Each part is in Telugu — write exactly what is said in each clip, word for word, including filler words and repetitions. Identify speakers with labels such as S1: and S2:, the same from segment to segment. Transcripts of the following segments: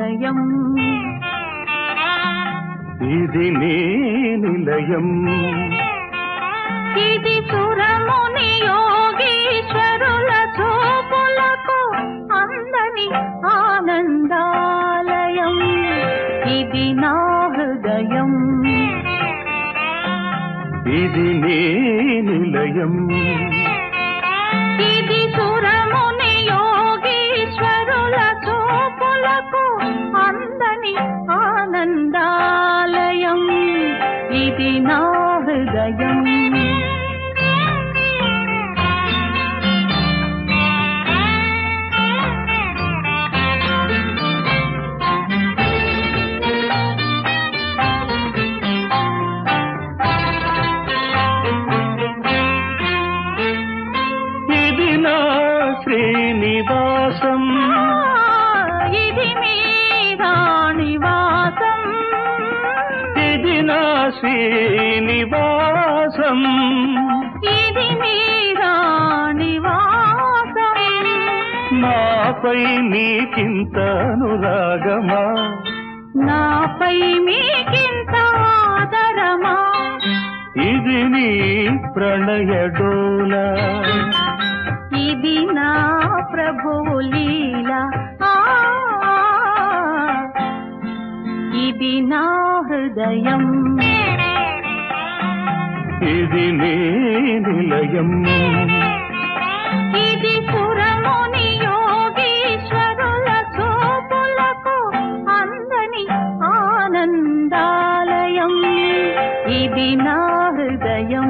S1: హృదయం
S2: ఇది నీ నిలయం
S1: ఇది సురముని యోగీశ్వరుల చూపులకు అందని ఆనందాలయం ఇది నా హృదయం
S2: ఇది నీ నిలయం
S1: ఇది సురముని యోగీశ్వరుల చూపులకు అందని ఆనందాలయం ఇది నా హృదయం
S2: శ్రీనివాసం
S1: ఇది మీరా నివాసం
S2: ఇది నా శ్రీనివాసం
S1: ఇది మీరా నివాసం
S2: నాపై నీకింత అనురాగమా
S1: నాపై మీకింత ఆదరమా
S2: ఇది నీ ప్రణయడోలా
S1: ఇది నా ప్రభువు లీల ఇది నా హృదయం
S2: ఇది నీ నిలయం
S1: ఇది సురముని యోగీశ్వరుల చూపులకు అందని ఆనందాలయం ఇది నా హృదయం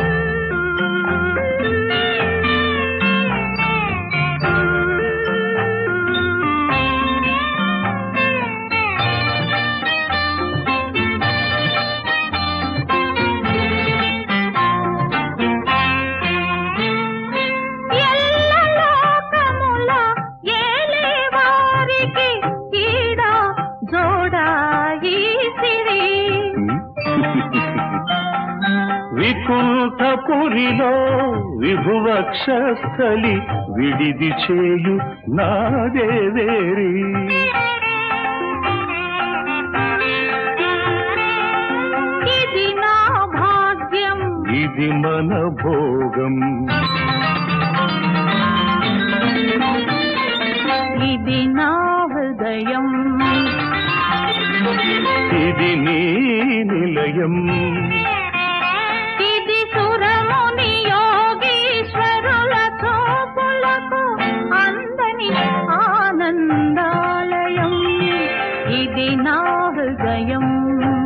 S2: వికుంఠపురిలో విభువక్షస్థలి విడిది చేయు నాదేవేరి
S1: ఇది నా భాగ్యం
S2: ఇది మన భోగం
S1: ఇది నా హృదయం
S2: ఇది నీ నిలయం
S1: ఇది సురముని యోగీశ్వరుల చూపులకు అందని ఆనందాలయం ఇది నా హృదయం